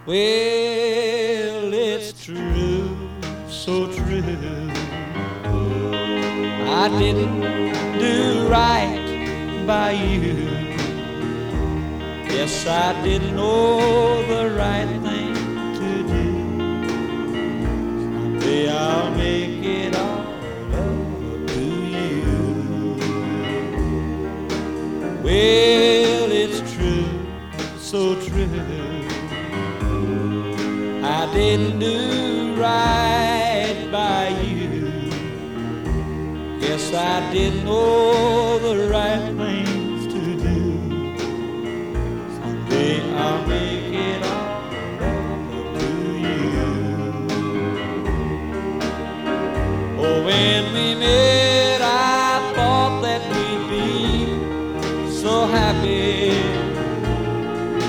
Well, it's true, so true. I didn't do right by you. Yes, I didn't know the right thing to do. Someday I'll make it all up to you. Well, it's true, so true. I didn't do right by you. Yes, I didn't know the right thing